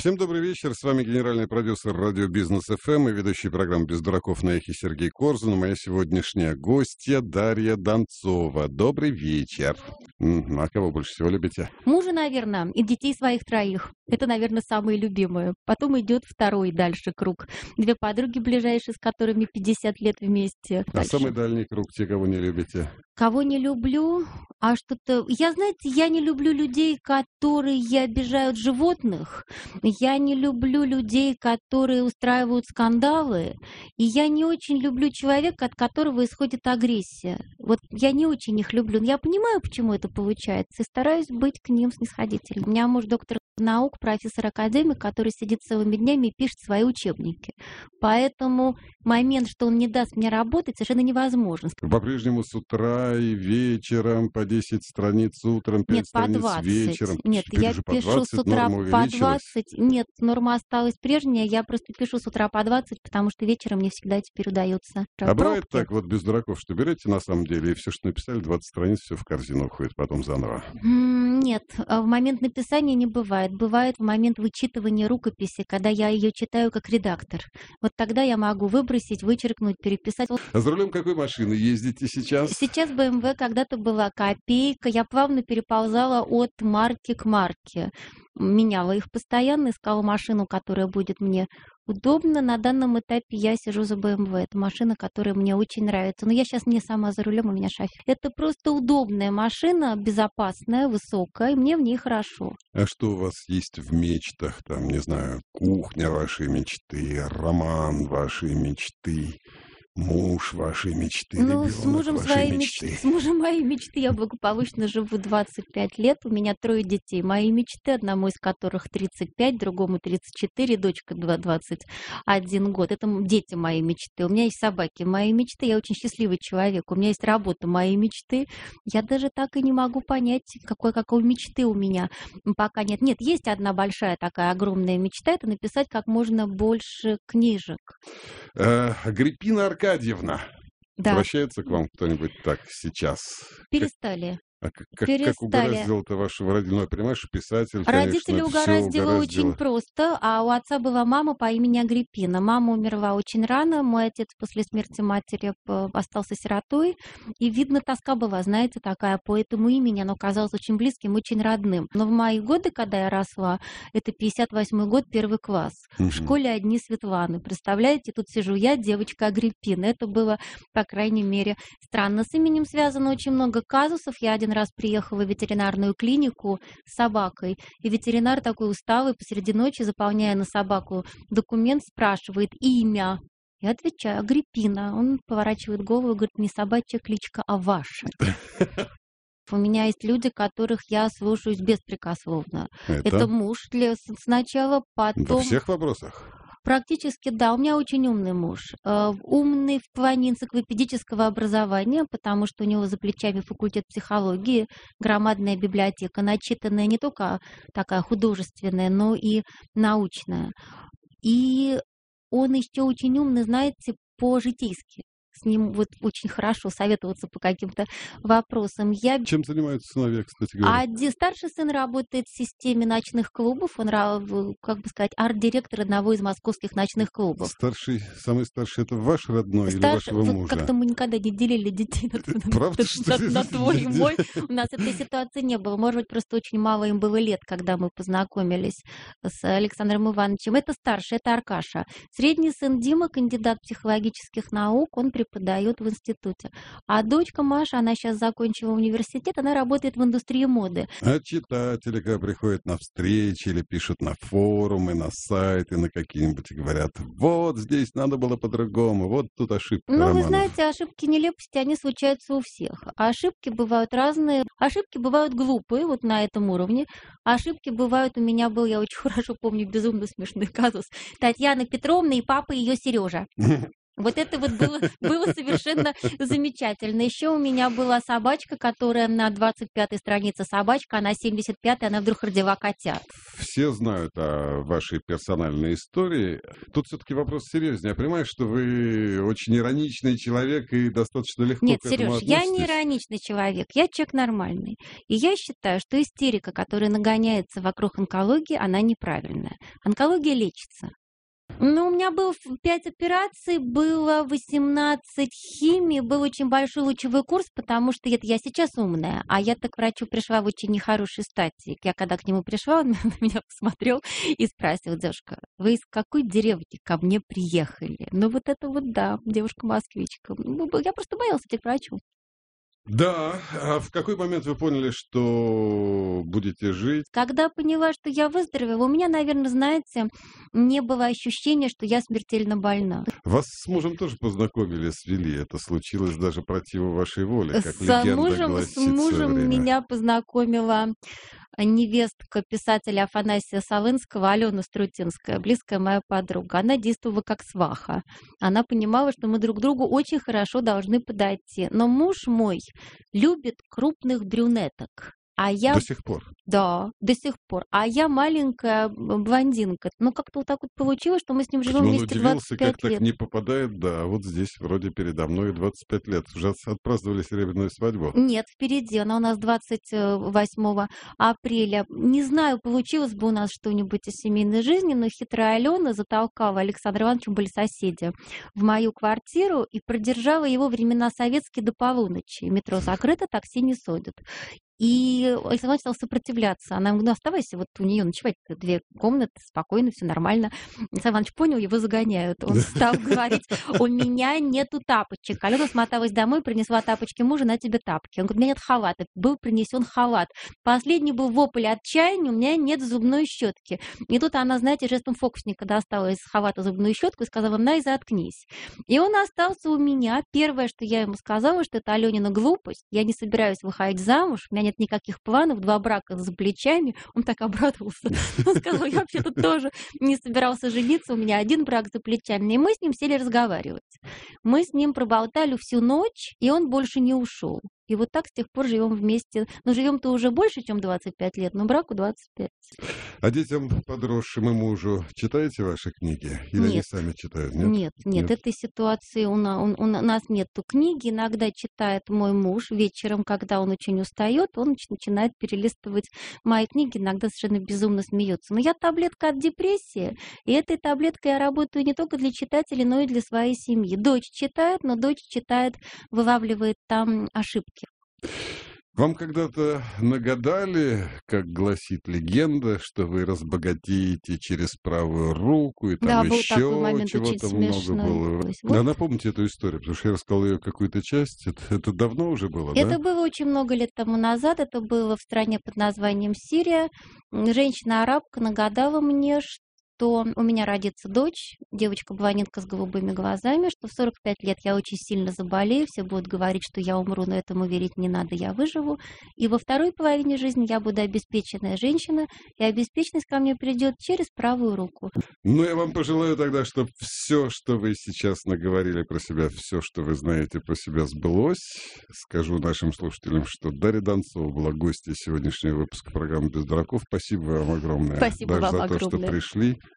Всем добрый вечер. С вами генеральный продюсер радио Бизнес ФМ и ведущий программы «Без дураков» на эхе Сергей Корзун. Моя сегодняшняя гостья Дарья Донцова. Добрый вечер. А кого больше всего любите? Мужа, наверное, и детей своих троих. Это, наверное, самые любимые. Потом идет второй дальше круг. Две подруги ближайшие, с которыми 50 лет вместе. А самый дальний круг, те, кого не любите? Кого не люблю? А что-то... Я не люблю людей, которые обижают животных. Я не люблю людей, которые устраивают скандалы. И я не очень люблю человека, от которого исходит агрессия. Вот я не очень их люблю. Я понимаю, почему это получается, и стараюсь быть к ним снисходительной. У меня муж доктор наук, профессор-академик, который сидит целыми днями и пишет свои учебники. Поэтому момент, что он не даст мне работать, совершенно невозможен. По-прежнему с утра и вечером по 10 страниц утром, 5 Нет, по страниц 20. вечером. Нет, Теперь я уже по пишу 20, с утра норма по увеличилась. 20. Нет, норма осталась прежняя. Я просто пишу с утра по 20, потому что вечером мне всегда теперь удается. А бывает так, вот без дураков, что берете на самом деле, и все, что написали, 20 страниц, все в корзину уходит, потом заново? Нет, в момент написания не бывает. Бывает в момент вычитывания рукописи, когда я ее читаю как редактор. Вот тогда я могу выбросить, вычеркнуть, переписать. А за рулем какой машины ездите сейчас? Сейчас BMW, когда-то была копейка. Я плавно переползала от марки к марке. Меняла их постоянно, искала машину, которая будет мне удобна. На данном этапе я сижу за BMW. Это машина, которая мне очень нравится. Но я сейчас не сама за рулем, у меня шофер. Это просто удобная машина, безопасная, высокая, и мне в ней хорошо. А что у вас есть в мечтах? Там, не знаю, кухня вашей мечты, роман вашей мечты, муж вашей мечты, Ну, с ребенок мужем вашей мечты. с мужем моей мечты я благополучно живу 25 лет. У меня 3 детей. Мои мечты, одному из которых 35, другому 34, дочка 21 год. Это дети моей мечты. У меня есть собаки моей мечты. Я очень счастливый человек. У меня есть работа моей мечты. Я даже так и не могу понять, какой мечты у меня пока нет. Нет, есть одна большая такая огромная мечта. Это написать как можно больше книжек. Агриппина Аркадьевна. Да. Обращается к вам кто-нибудь так сейчас? Перестали. Как Перестали. угораздило-то вашего родителя? Понимаешь, писатель, Родители конечно, всё угораздило очень просто, а у отца была мама по имени Агриппина. Мама умерла очень рано, мой отец после смерти матери остался сиротой, и, видно, тоска была, знаете, такая по этому имени, оно казалось очень близким, очень родным. Но в мои годы, когда я росла, это 58-й год, 1 класс, в школе одни Светланы. Представляете, тут сижу я, девочка Агриппина. Это было, по крайней мере, странно. С именем связано очень много казусов. Я один раз приехала в ветеринарную клинику с собакой, и ветеринар такой усталый посреди ночи, заполняя на собаку документ, спрашивает имя. Я отвечаю: Агриппина. Он поворачивает голову и говорит: не собачья кличка, а ваша. У меня есть люди, которых я слушаюсь беспрекословно. Это муж сначала, Во потом... всех вопросах? Практически, да. У меня очень умный муж. Умный в плане энциклопедического образования, потому что у него за плечами факультет психологии, громадная библиотека, начитанная не только такая художественная, но и научная. И он еще очень умный, знаете, по-житейски. С ним вот очень хорошо советоваться по каким-то вопросам. Чем занимаются сыновья, кстати говоря? Старший сын работает в системе ночных клубов. Он, как бы сказать, арт-директор одного из московских ночных клубов. Самый старший, это ваш родной или вашего мужа? Как-то мы никогда не делили детей Правда, что ли? на твой и мой. У нас этой ситуации не было. Может быть, просто очень мало им было лет, когда мы познакомились с Александром Ивановичем. Это старший, это Аркаша. Средний сын Дима, кандидат психологических наук, он преподает в институте. А дочка Маша, она сейчас закончила университет, она работает в индустрии моды. А читатели, когда приходят на встречи или пишут на форумы, на сайты, на какие-нибудь, и говорят: вот здесь надо было по-другому, вот тут ошибка. Ну, романов. вы знаете, ошибки, нелепости, они случаются у всех. А ошибки бывают разные. Ошибки бывают глупые, вот на этом уровне. Ошибки бывают, у меня был, я очень хорошо помню, безумно смешной казус. Татьяна Петровна и папа ее Сережа. Вот это вот было совершенно замечательно. Еще у меня была собачка, которая на 25-й странице собачка, а на 75-й она вдруг родила котят. Все знают о вашей персональной истории. Тут все-таки вопрос серьезнее. Я понимаю, что вы очень ироничный человек и достаточно легко Нет, к этому Сереж, я относитесь. не ироничный человек, я человек нормальный. И я считаю, что истерика, которая нагоняется вокруг онкологии, она неправильная. Онкология лечится. Ну, у меня было 5 операций, было 18 химий, был очень большой лучевой курс, потому что я сейчас умная, а я так к врачу пришла в очень нехорошей стадии. Я когда к нему пришла, он на меня посмотрел и спросил: девушка, вы из какой деревни ко мне приехали? Ну, вот это вот да, девушка-москвичка. Я просто боялась идти к врачу. Да, а в какой момент вы поняли, что будете жить? Когда поняла, что я выздоровела, у меня, наверное, знаете, не было ощущения, что я смертельно больна. Вас с мужем тоже познакомили, свели. Это случилось даже против вашей воли, как С легенда гласит с в своё мужем время. меня познакомила невестка писателя Афанасия Савынского, Алена Струтинская, близкая моя подруга. Она действовала как сваха. Она понимала, что мы друг другу очень хорошо должны подойти. Но муж мой любит крупных брюнеток. А я, До сих пор. да, до сих пор. А я маленькая блондинка. Ну, как-то вот так вот получилось, что мы с ним живем Он вместе удивился, 25 как так лет. не попадает. Да, вот здесь вроде передо мной 25 лет. Уже отпраздновали серебряную свадьбу. Нет, впереди. Она у нас 28 апреля. Не знаю, получилось бы у нас что-нибудь из семейной жизни, но хитрая Алена затолкала Александра Ивановича, были соседи, в мою квартиру и продержала его времена советские до полуночи. Метро закрыто, такси не ходит. И Александр Иванович стал сопротивляться. Она ему: ну, оставайся, вот у нее ночевать 2 комнаты, спокойно, все нормально. Александр Иванович понял, его загоняют. Он стал говорить: у меня нету тапочек. Алена смоталась домой, принесла тапочки мужа: на тебе тапки. Он говорит: у меня нет халата. Был принесен халат. Последний был вопль отчаяния: у меня нет зубной щетки. И тут она, знаете, жестом фокусника достала из халата зубную щетку и сказала: на и заткнись. И он остался у меня. Первое, что я ему сказала, что это Аленина глупость. Я не собираюсь выходить замуж, у меня нет никаких планов, 2 брака за плечами. Он так обрадовался. Он сказал: я вообще-то тоже не собирался жениться, у меня 1 брак за плечами. И мы с ним сели разговаривать. Мы с ним проболтали всю ночь, и он больше не ушел. И вот так с тех пор живем вместе. Но живем-то уже больше, чем 25 лет, но браку 25. А детям, подросшим и мужу, читаете ваши книги? Или они Нет. сами читают? Нет? Нет, этой ситуации у нас нету книги. Иногда читает мой муж вечером, когда он очень устает, он начинает перелистывать мои книги, иногда совершенно безумно смеется. Но я таблетка от депрессии, и этой таблеткой я работаю не только для читателей, но и для своей семьи. Дочь читает, но дочь читает, вылавливает там ошибки. Вам когда-то нагадали, как гласит легенда, что вы разбогатеете через правую руку, и там Да, был такой еще момент очень чего-то много смешной. было. То есть вот. А напомните эту историю, потому что я рассказал ее какую-то часть. Это давно уже было, Это да? было очень много лет тому назад. Это было в стране под названием Сирия. Женщина-арабка нагадала мне, что у меня родится дочь, девочка-блондинка с голубыми глазами, что в 45 лет я очень сильно заболею, все будут говорить, что я умру, но этому верить не надо, я выживу. И во второй половине жизни я буду обеспеченная женщина, и обеспеченность ко мне придет через правую руку. Ну, я вам пожелаю тогда, чтобы все, что вы сейчас наговорили про себя, все, что вы знаете про себя, сбылось. Скажу нашим слушателям, что Дарья Донцова была гостьей сегодняшнего выпуска программы «Без дураков». Спасибо вам огромное. Спасибо даже вам за то, что огромное. пришли.